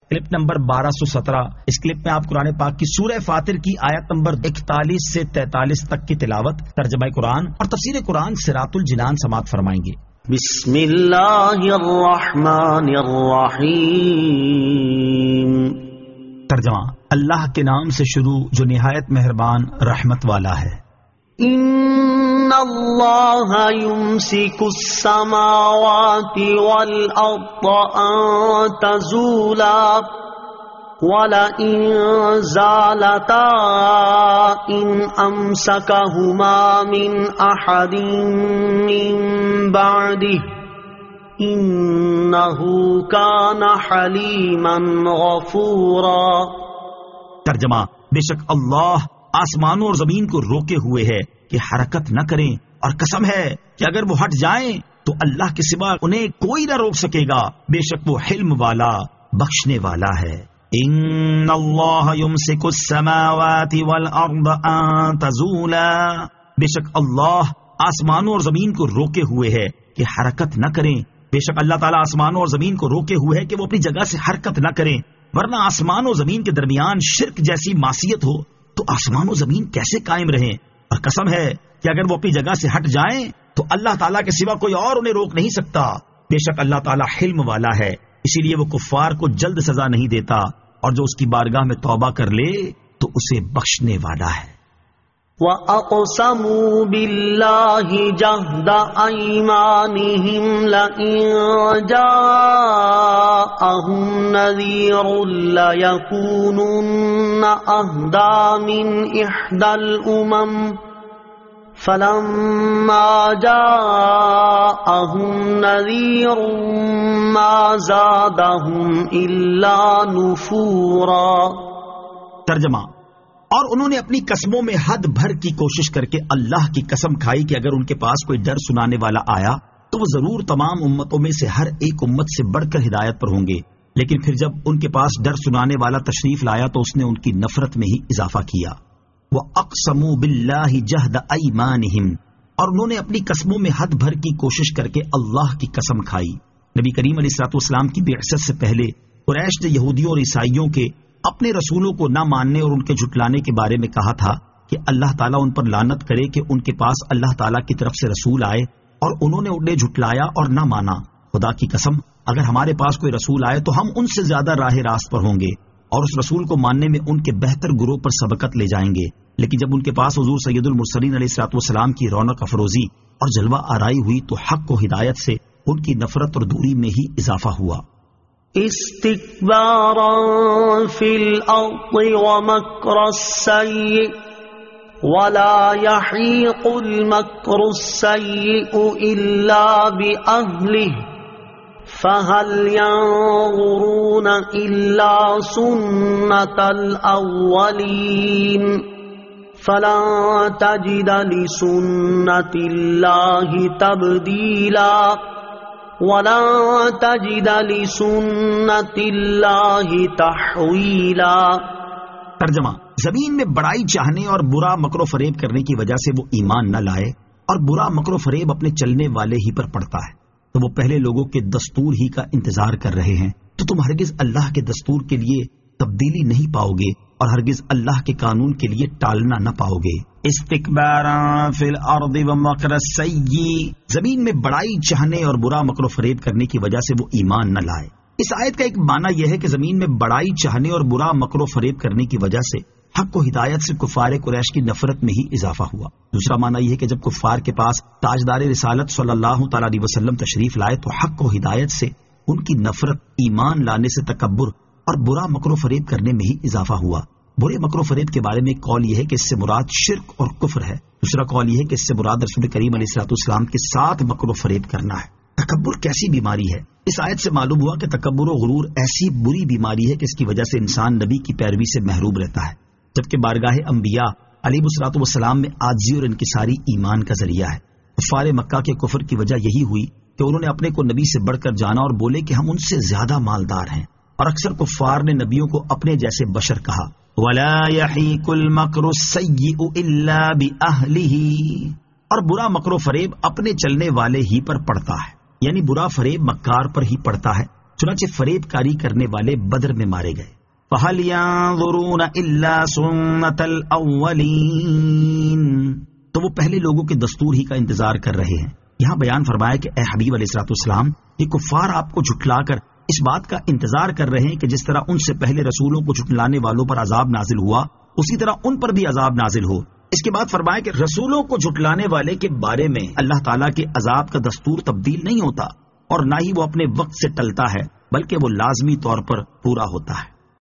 Clip number 1217. اس clip میں آپ قرآن پاک کی سورہ فاطر کی آیت نمبر 41 سے 43 تک کی تلاوت، ترجمہ قرآن اور تفسیر قرآن صراط الجنان سماعت فرمائیں گے. بسم اللہ الرحمن الرحیم. ترجمہ: اللہ کے نام سے شروع جو نہایت مہربان رحمت والا ہے. ان اللہ یمسک السماوات والارض ان تزولا ولئن زالتا ان امسکہما من احد من بعده انہ کان حلیما غفورا. ترجمہ: بے شک اللہ آسمانوں اور زمین کو روکے ہوئے ہے کہ حرکت نہ کریں، اور قسم ہے کہ اگر وہ ہٹ جائیں تو اللہ کے سوا انہیں کوئی نہ روک سکے گا. بے شک وہ حلم والا بخشنے والا ہے. ان اللہ یمسک السماوات والارض ان تزولا. بے شک اللہ آسمانوں اور زمین کو روکے ہوئے ہے کہ حرکت نہ کریں. بے شک اللہ تعالیٰ آسمانوں اور زمین کو روکے ہوئے ہے کہ وہ اپنی جگہ سے حرکت نہ کریں، ورنہ آسمان و زمین کے درمیان شرک جیسی معصیت ہو تو آسمان و زمین کیسے قائم رہیں. اور قسم ہے کہ اگر وہ اپنی جگہ سے ہٹ جائیں تو اللہ تعالیٰ کے سوا کوئی اور انہیں روک نہیں سکتا. بے شک اللہ تعالیٰ حلم والا ہے، اسی لیے وہ کفار کو جلد سزا نہیں دیتا، اور جو اس کی بارگاہ میں توبہ کر لے تو اسے بخشنے والا ہے. وَأَقْسَمُوا بِاللَّهِ جَهْدَ أَيْمَانِهِمْ لَئِن جَاءَهُمْ نَذِيرٌ لَيَكُونُنَّ أَهْدَىٰ مِنْ إِحْدَى الْأُمَمِ فَلَمَّا جَاءَهُمْ نَذِيرٌ مَا زَادَهُمْ إِلَّا نُفُورًا. ترجمہ: اور انہوں نے اپنی قسموں میں حد بھر کی کوشش کر کے اللہ کی قسم کھائی کہ اگر ان کے پاس کوئی ڈر سنانے والا آیا تو وہ ضرور تمام امتوں میں سے ہر ایک امت سے بڑھ کر ہدایت پر ہوں گے. لیکن پھر جب ان کے پاس ڈر سنانے والا تشریف لایا تو اس نے ان کی نفرت میں ہی اضافہ کیا. وَأَقْسَمُوا بِاللَّهِ جَهْدَ أَيْمَانِهِمْ. اور انہوں نے اپنی قسموں میں حد بھر کی کوشش کر کے اللہ کی قسم کھائی. نبی کریم علیہ الصلوۃ والسلام کی بعثت سے پہلے قریش نے یہودیوں اور عیسائیوں کے اپنے رسولوں کو نہ ماننے اور ان کے جھٹلانے کے بارے میں کہا تھا کہ اللہ تعالیٰ ان پر لعنت کرے کہ ان کے پاس اللہ تعالیٰ کی طرف سے رسول آئے اور انہوں نے انہیں جھٹلایا اور نہ مانا. خدا کی قسم اگر ہمارے پاس کوئی رسول آئے تو ہم ان سے زیادہ راہ راست پر ہوں گے اور اس رسول کو ماننے میں ان کے بہتر گروہ پر سبقت لے جائیں گے. لیکن جب ان کے پاس حضور سید المرسلین علیہ الصلوۃ والسلام کی رونق افروزی اور جلوہ آرائی ہوئی تو حق و ہدایت سے ان کی نفرت اور دوری میں ہی اضافہ ہوا. استکبارا فی الارض ومکر السیئ ولا یحیق المکر السیئ الا بأہلہ فہل ینظرون الا سنت الاولین فلن تجد لسنت اللہ تبدیلا وَلَن تَجِدَ لِسُنَّتِ اللَّهِ تَحْوِيلًا. ترجمہ: زمین میں بڑائی چاہنے اور برا مکر و فریب کرنے کی وجہ سے وہ ایمان نہ لائے اور برا مکر و فریب اپنے چلنے والے ہی پر پڑتا ہے تو وہ پہلے لوگوں کے دستور ہی کا انتظار کر رہے ہیں تو تم ہرگز اللہ کے دستور کے لیے تبدیلی نہیں پاؤ گے اور ہرگز اللہ کے قانون کے لیے ٹالنا نہ پاؤ گے. استکبارا فی الارض ومکر السیئ. زمین میں بڑائی چاہنے اور برا مکر و فریب کرنے کی وجہ سے وہ ایمان نہ لائے. اس آیت کا ایک معنی یہ ہے کہ زمین میں بڑائی چاہنے اور برا مکر و فریب کرنے کی وجہ سے حق و ہدایت سے کفار قریش کی نفرت میں ہی اضافہ ہوا. دوسرا معنی یہ ہے کہ جب کفار کے پاس تاجدار رسالت صلی اللہ تعالی علیہ وسلم تشریف لائے تو حق و ہدایت سے ان کی نفرت، ایمان لانے سے تکبر اور برا مکر و فریب کرنے میں ہی اضافہ ہوا. برے مکر و فریب کے بارے میں ایک قول یہ ہے کہ اس سے مراد شرک اور کفر ہے. دوسرا قول یہ ہے کہ اس سے مراد رسول کریم علیہ الصلوۃ والسلام کے ساتھ مکر و فریب کرنا ہے. تکبر کیسی بیماری ہے؟ اس آیت سے معلوم ہوا کہ تکبر و غرور ایسی بری بیماری ہے کہ اس کی وجہ سے انسان نبی کی پیروی سے محروم رہتا ہے، جبکہ بارگاہ انبیاء علیہ الصلوۃ والسلام میں عاجزی اور انکساری ایمان کا ذریعہ ہے. کفار مکہ کے کفر کی وجہ یہی ہوئی کہ انہوں نے اپنے کو نبی سے بڑھ کر جانا اور بولے کہ ہم ان سے زیادہ مالدار ہیں، اور اکثر کفار نے نبیوں کو اپنے جیسے بشر کہا. وَلَا يَحِيقُ الْمَكْرُ السَّيِّئُ إِلَّا بِأَهْلِهِ. اور برا مکر و فریب اپنے چلنے والے ہی پر پڑتا ہے، یعنی برا فریب مکار پر ہی پڑتا ہے چنانچہ فریب کاری کرنے والے بدر میں مارے گئے. فَهَلْ يَنظُرُونَ إِلَّا سُنَّتَ الْأَوَّلِينَ، تو وہ پہلے لوگوں کے دستور ہی کا انتظار کر رہے ہیں. یہاں بیان فرمایا کہ اے حبیب علیہ الصلوۃ والسلام، یہ کفار آپ کو جھٹلا کر اس بات کا انتظار کر رہے ہیں کہ جس طرح ان سے پہلے رسولوں کو جھٹلانے والوں پر عذاب نازل ہوا اسی طرح ان پر بھی عذاب نازل ہو. اس کے بعد فرمایا کہ رسولوں کو جھٹلانے والے کے بارے میں اللہ تعالیٰ کے عذاب کا دستور تبدیل نہیں ہوتا اور نہ ہی وہ اپنے وقت سے ٹلتا ہے، بلکہ وہ لازمی طور پر پورا ہوتا ہے.